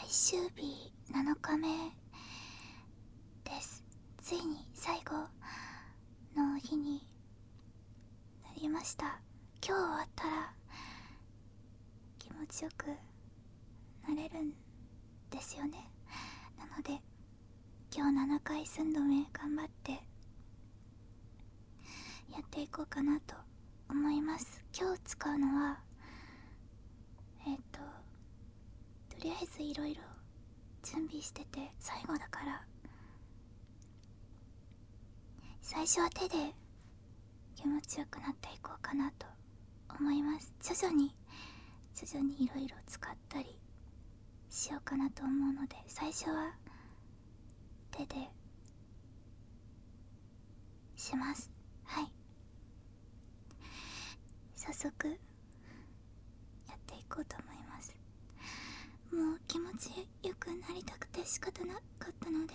終日7日目です。ついに最後の日になりました。今日終わったら気持ちよくなれるんですよね。なので今日7回寸止め頑張ってやっていこうかなと思います。今日使うのはとりあえずいろいろ準備してて、最後だから最初は手で気持ちよくなっていこうかなと思います。徐々にいろいろ使ったりしようかなと思うので、最初は手でします。はい、早速やっていこうと思います。もう気持ちよくなりたくて仕方なかったので、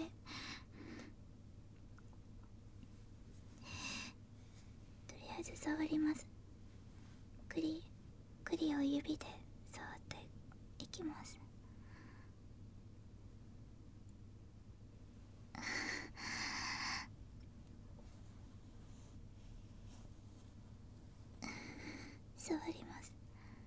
とりあえず触ります。栗を指で触っていきます。触ります。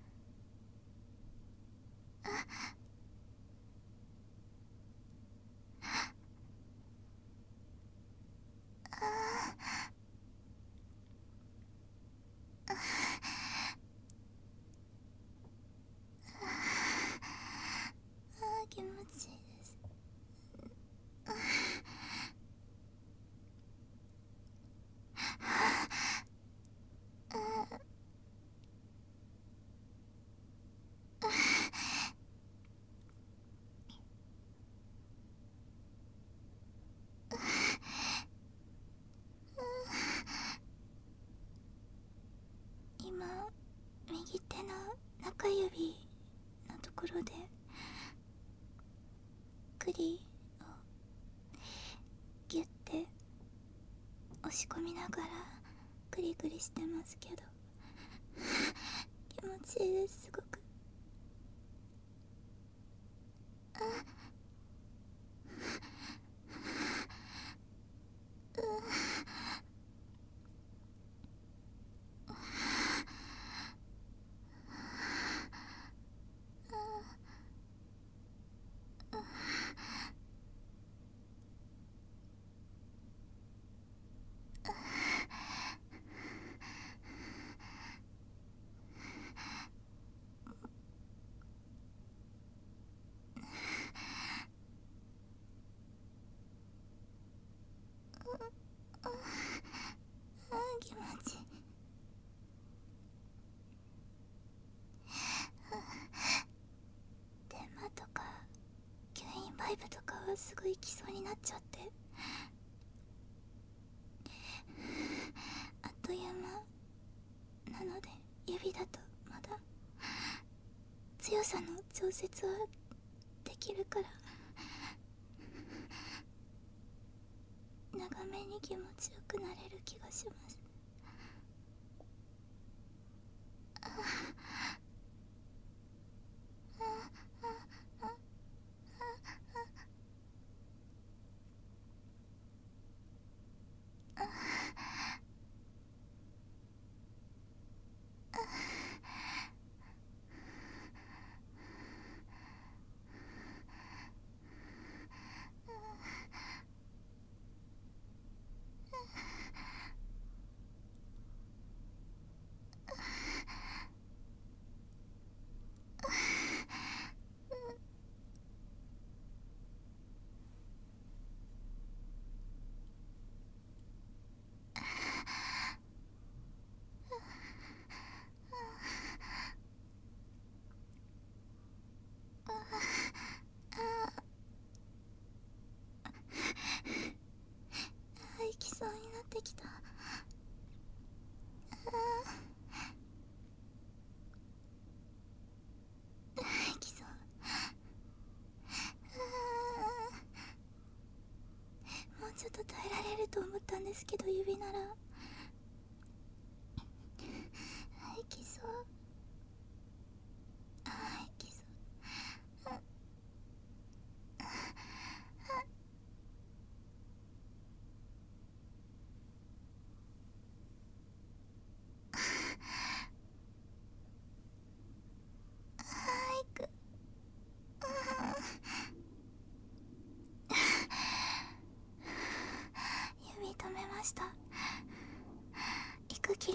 気持ちいいです。今右手の中指のところで栗をギュッて押し込みながらグリグリしてますけど、気持ちいいです。すごく。気持ちいい。電話とか吸引パイプとかはすごい来そうになっちゃって、あっという間なので、指だとまだ強さの調節はできるから、長めに気持ちよくなれる気がします。行きそうになってきた。行きそう。もうちょっと耐えられると思ったんですけど、指なら行きそう。行きそう。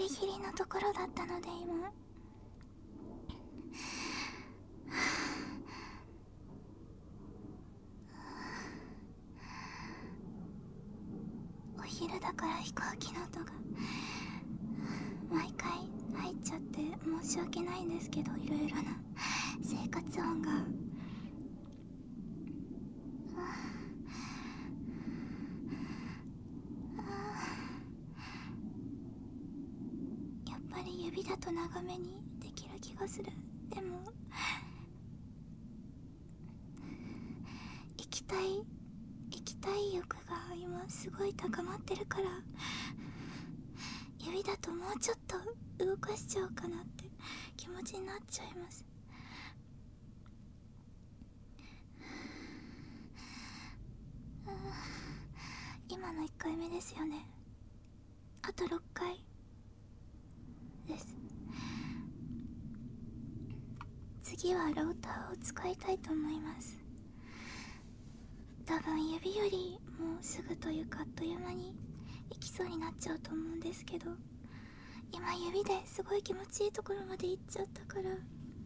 リギリのところだったので今お昼だから飛行機の音が毎回入っちゃって申し訳ないんですけど、いろいろな生活音がやっぱり指だと長めにできる気がする。でも行きたい欲が今すごい高まってるから、指だともうちょっと動かしちゃおうかなって気持ちになっちゃいます。今の1回目ですよね。あと6回です。次はローターを使いたいと思います。多分指よりもうすぐというかあっという間に行きそうになっちゃうと思うんですけど、今指ですごい気持ちいいところまで行っちゃったから、ロー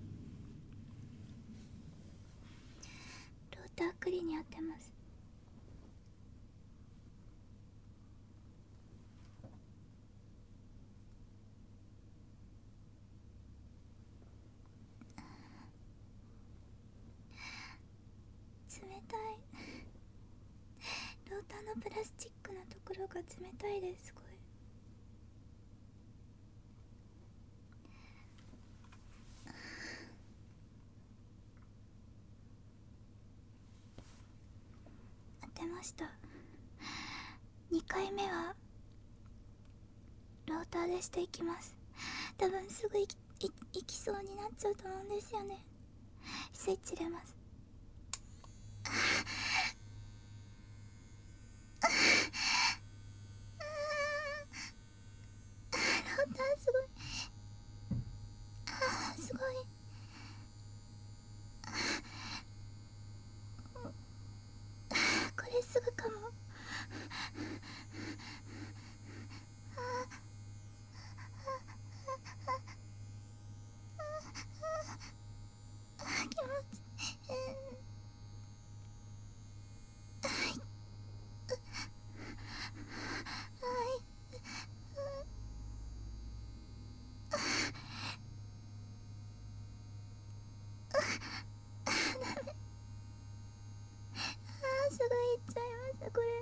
タークリに当てます。冷たいローターのプラスチックのところが冷たいです。これ当てました。2回目はローターでしていきます。多分すぐ行きそうになっちゃうと思うんですよね。スイッチ入れます。ローターすごいすごいこれすぐかも。気持ちすぐ行っちゃいましたこれ。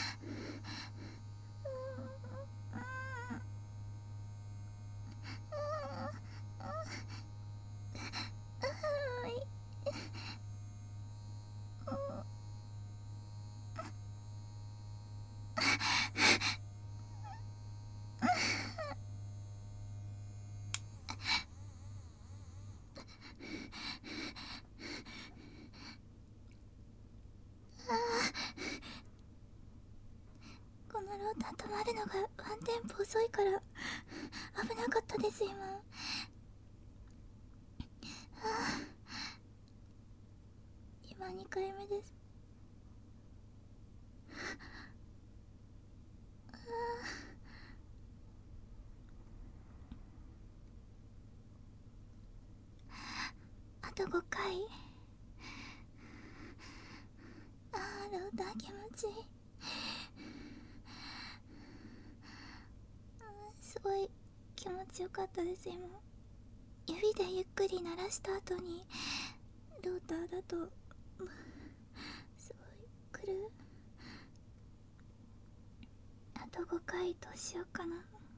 このローター止まるのがワンテンポ遅いから危なかったです今。今2回目です。あと5回。ローター気持ちいい。すごい気持ちよかったです今。指でゆっくり鳴らした後にローターだとすごい来る。あと5回どうしようかな。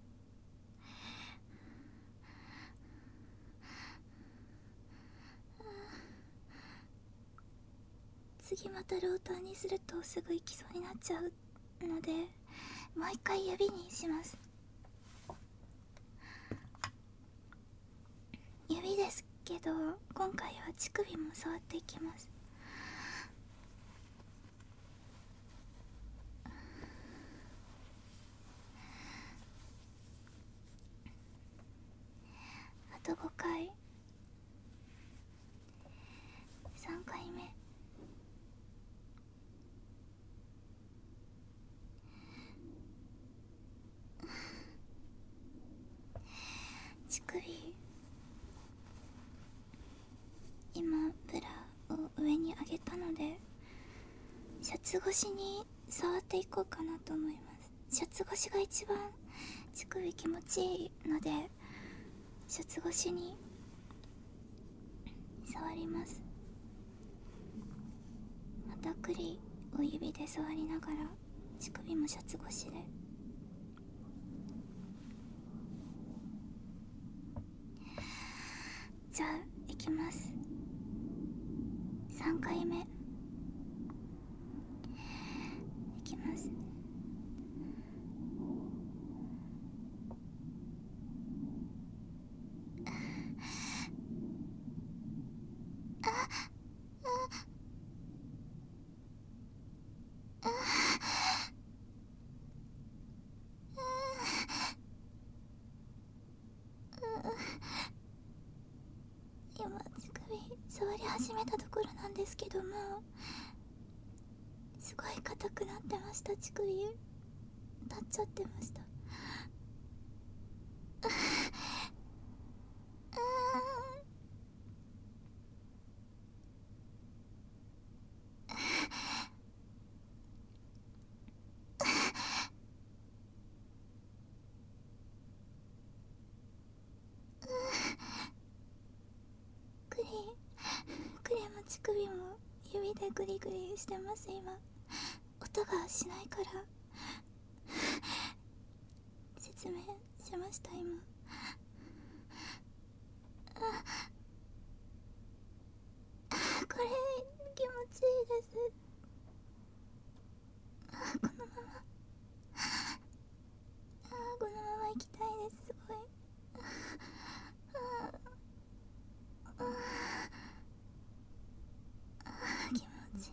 次またローターにするとすぐ行きそうになっちゃうので、もう一回指にします。指ですけど今回は乳首も触っていきます。あと5回。3回目。 シャツ越しに触っていこうかなと思います。シャツ越しが一番乳首気持ちいいので、シャツ越しに触ります。またくりを指で触りながら乳首もシャツ越しで。じゃあいきます。3回目いきます。今乳首触り始めたところなんですけども、すごい硬くなってました。乳首立っちゃってました。クリも乳首も指でグリグリしてます。今音がしないから説明しました。今これ気持ちいいです。このままこのまま行きたいです。すごい気持ちいい。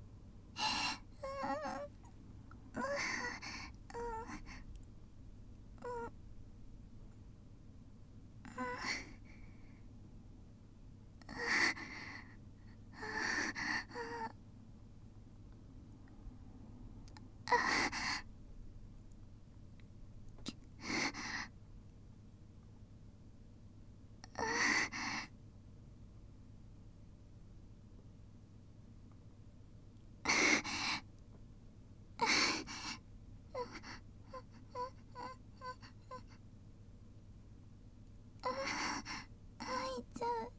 いっちゃう。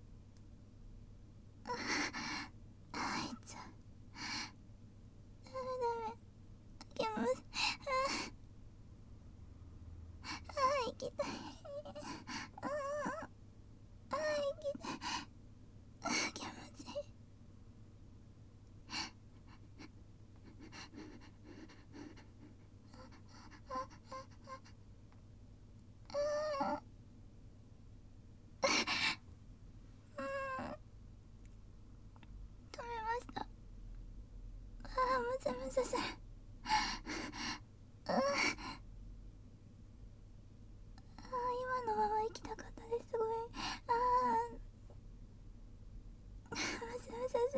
いっちゃう。ダメ。気持ち行きたい。行きたい。気持ちいい。止めました。むずむずする。今のまま行きたかったです。すごいむずむずする。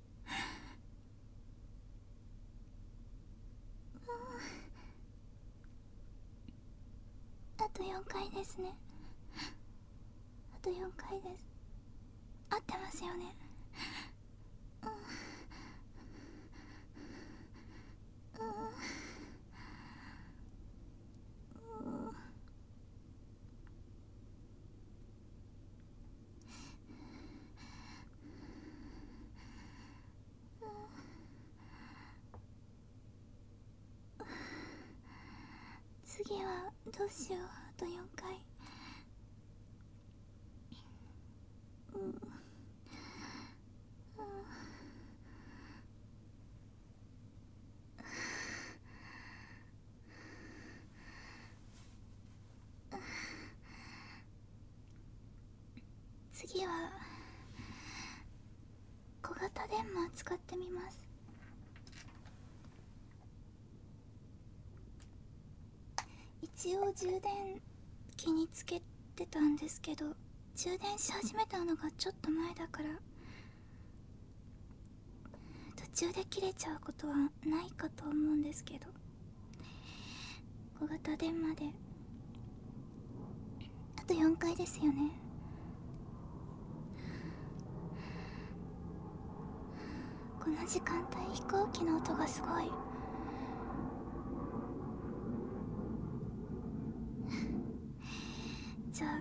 あと4回ですね。あと4回です。合ってますよね。次はどうしよう。あと4回。次は小型電話使ってみます。一応充電器につけてたんですけど、充電し始めたのがちょっと前だから途中で切れちゃうことはないかと思うんですけど、小型電話であと4回ですよね。ここの時間帯飛行機の音がすごい。じゃあ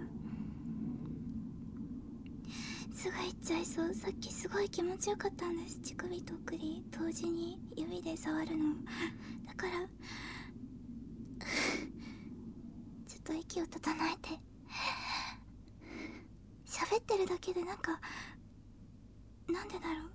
すぐ行っちゃいそう。さっきすごい気持ちよかったんです。乳首と首同時に指で触るの。だからちょっと息を整えて喋ってるだけでなんでだろう、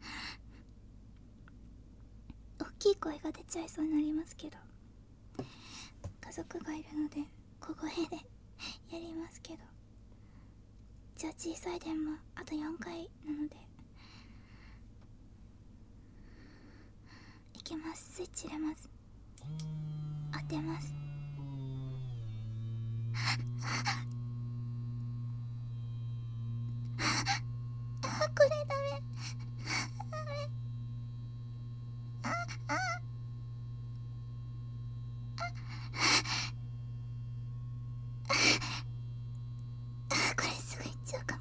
大きい声が出ちゃいそうになりますけど、家族がいるので小声でやりますけど、じゃあ小さい電話あと4回なのでいきます。スイッチ入れます。当てます。これダメ。これすぐいっちゃうかも。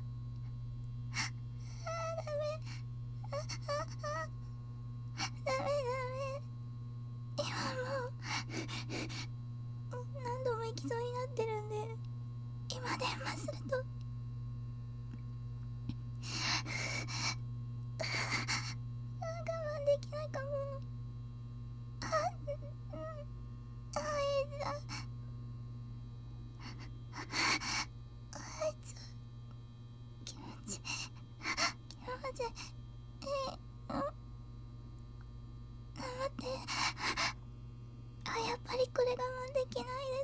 ダメ。今もう何度も行きそうになってるんで、今電話すると我慢できないかも。気持ちいい。待って、やっぱりこれ我慢できないです。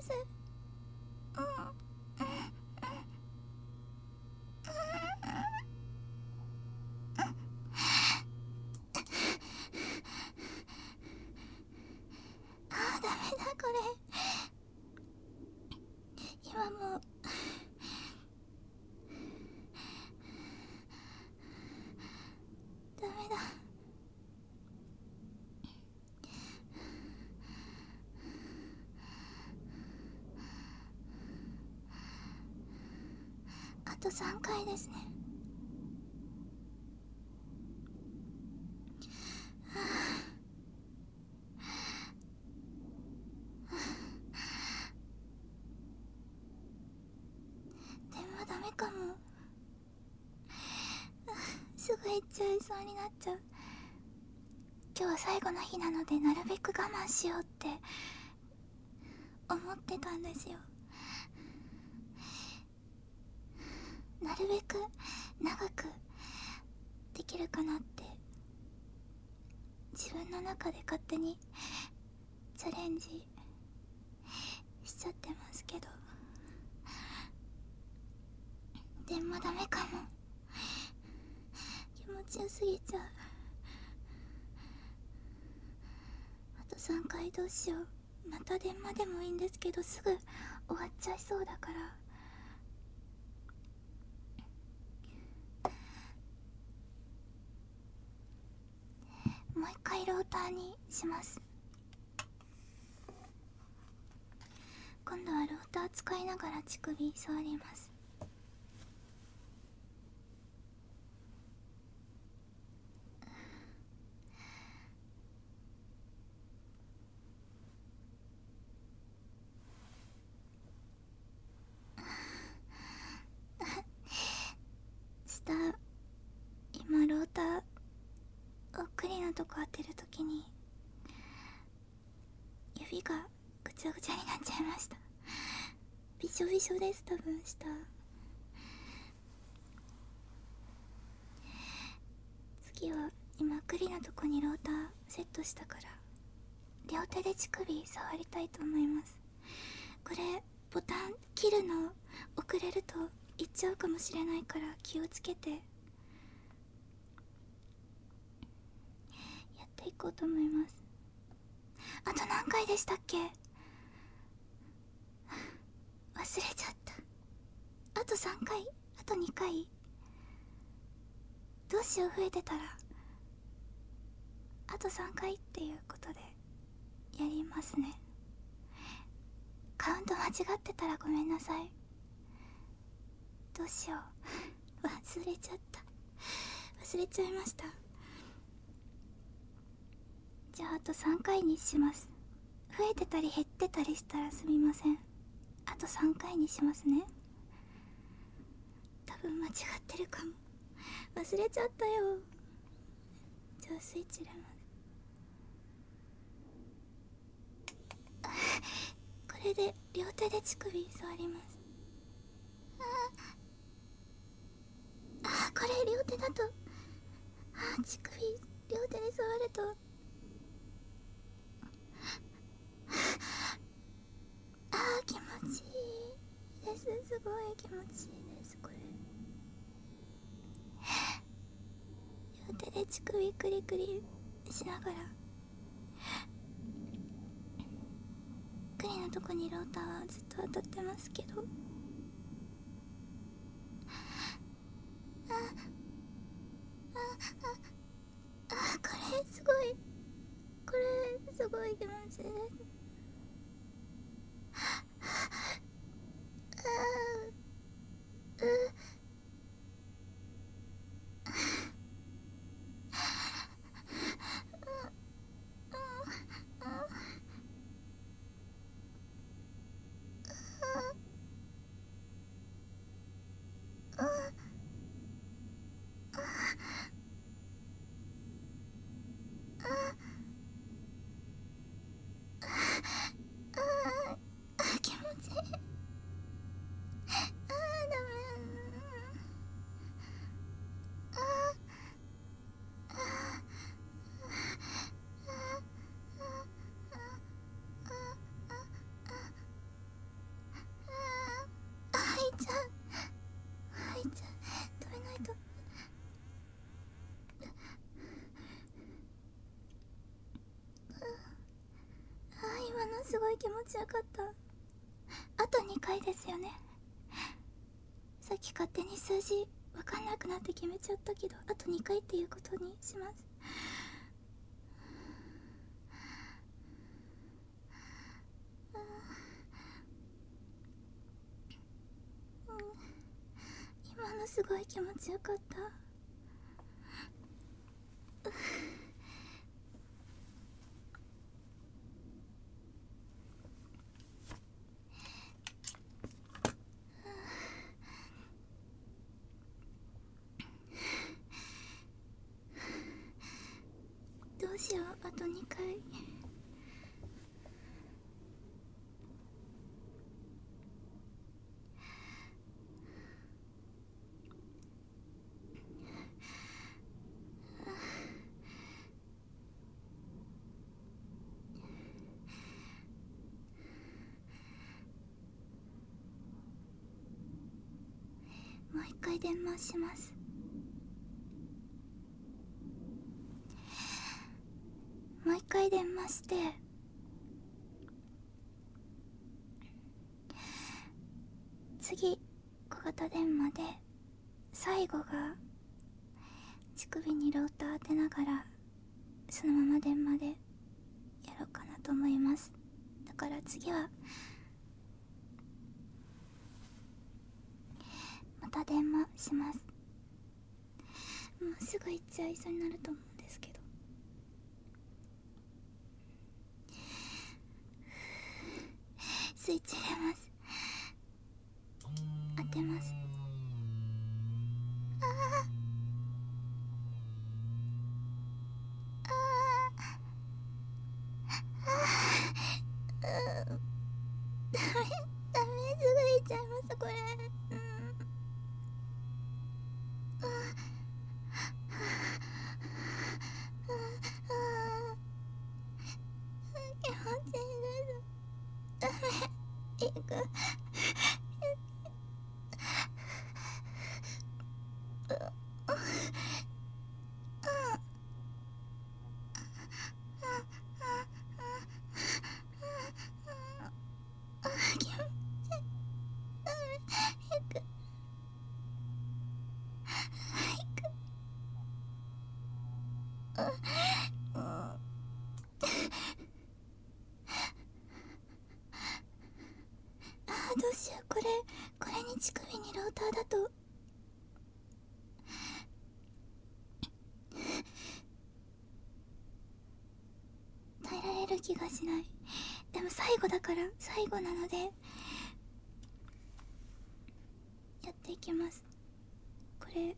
ダメだこれ。今もうダメだ。あと3回ですね。電話ダメかも。すぐ行っちゃいそうになっちゃう。今日は最後の日なのでなるべく我慢しようって思ってたんですよ。なるべく長くできるかなって自分の中で勝手にチャレンジしちゃってますけど、電話ダメかも。気持ちよすぎちゃう。あと3回どうしよう。また電話でもいいんですけどすぐ終わっちゃいそうだから、もう一回ローターにします。今度はローター使いながら乳首触ります。下、今ローターをクリのとこ当てるときに指がぐちゃぐちゃになっちゃいました。びしょびしょです。多分下。次は今クリのとこにローターセットしたから両手で乳首触りたいと思います。これボタン切るの遅れるといっちゃうかもしれないから気をつけてやっていこうと思います。あと何回でしたっけ？忘れちゃった。あと3回、あと2回。どうしよう、増えてたらあと3回っていうことでやりますね。カウント間違ってたらごめんなさい。どうしよう忘れちゃった。忘れちゃいました。 じゃああと3回にします。増えてたり減ってたりしたらすみません。あと3回にしますね。多分間違ってるかも。忘れちゃったよ。じゃあスイッチ入れます。これで両手で乳首触ります。これ両手だと乳首両手で触ると気持ちいいです。すごい気持ちいいです。これ両手で乳首クリクリしながら、クリのとこにローターはずっと当たってますけど、これすごい、これすごい気持ちいいです。気持ちいい。ダメ。吐いちゃう、吐いちゃう。止めないと。今のすごい気持ちよかった。あと2回ですよね。さっき勝手に数字分かんなくなって決めちゃったけど、あと2回っていうことにします。今のすごい気持ちよかった。どうしよう、あと2回。もう1回電話します。もう1回電話して、次小型電話で最後が乳首にローター当てながらそのまま電話でやろうかなと思います。だから次はまた電話します。もうすぐ行っちゃいそうになると思うんですけど、スイッチ入れます。当てます。ダメ、すぐ行っちゃいますこれ。気持ちいいです。ダメ、行く。どうしよう、これに乳首にローターだとる気がしない。でも最後だから、最後なのでやっていきます。これ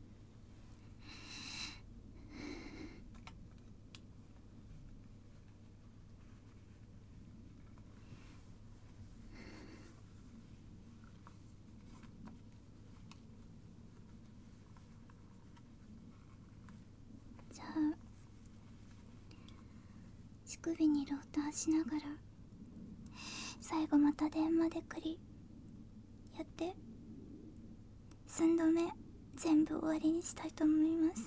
じゃあ乳首にローターしながら最後また電話でくりやって寸止め全部終わりにしたいと思います。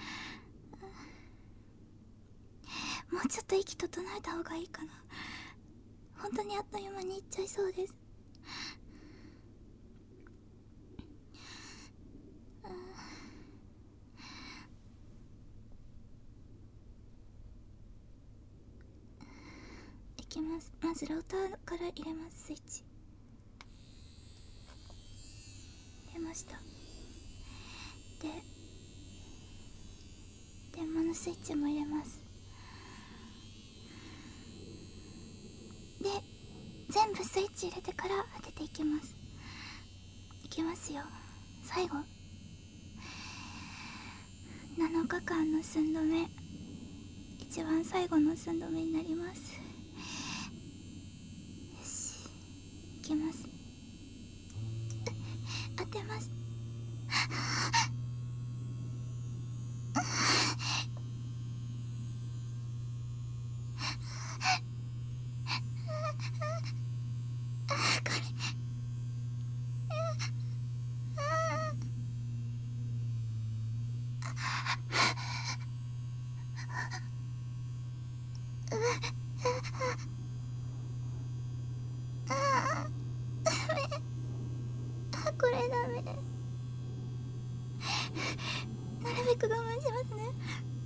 もうちょっと息整えた方がいいかな。本当にあっという間にいっちゃいそうです。いきます。まずローターから入れます。スイッチ出ました。で電話のスイッチも入れます。で全部スイッチ入れてから当てていきます。いきますよ。最後7日間の寸止め、一番最後の寸止めになります。よし、いきます。当てます。これこれダメ。なるべく我慢しますね。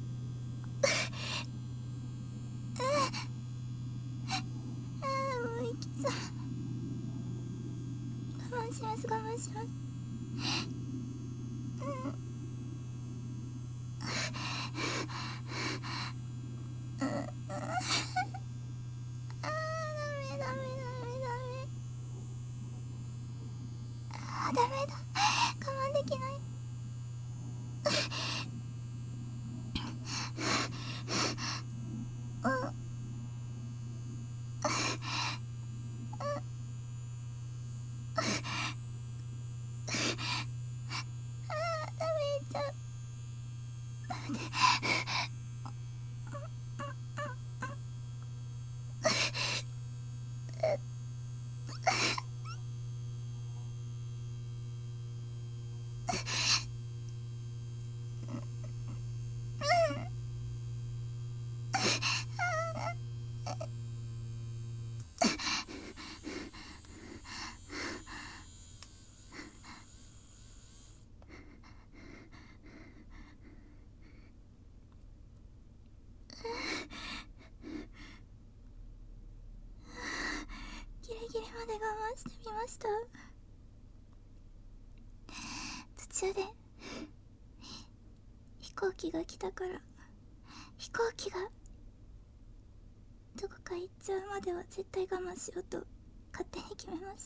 もう息さ我慢します、我慢します。ダメダメダメダメ。ダメだ、我慢できない。ダメじゃん。ギリギリまで我慢してみました。途中で飛行機が来たから、飛行機がどこか行っちゃうまでは絶対我慢しようと勝手に決めました。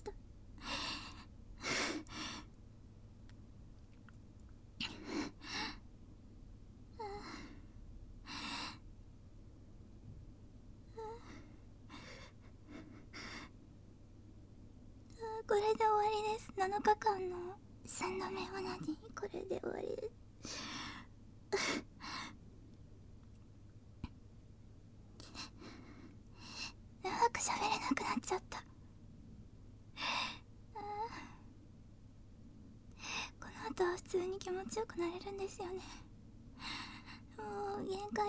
これで終わりです。7日間の寸止めは何？これで終わりです。うまく喋れなくなっちゃった。この後は普通に気持ちよくなれるんですよね。もう限界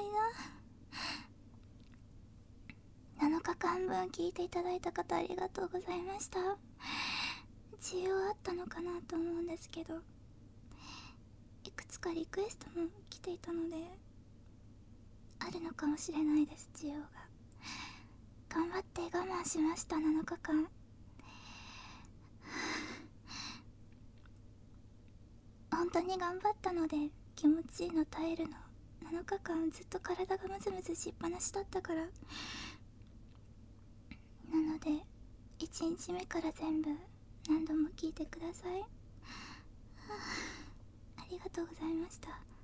だ。7日間分聞いていただいた方ありがとうございました。需要あったのかなと思うんですけど、いくつかリクエストも来ていたのであるのかもしれないです。需要が。頑張って我慢しました。7日間本当に頑張ったので、気持ちいいの耐えるの7日間ずっと体がムズムズしっぱなしだったからので1日目から全部何度も聞いてください。ありがとうございました。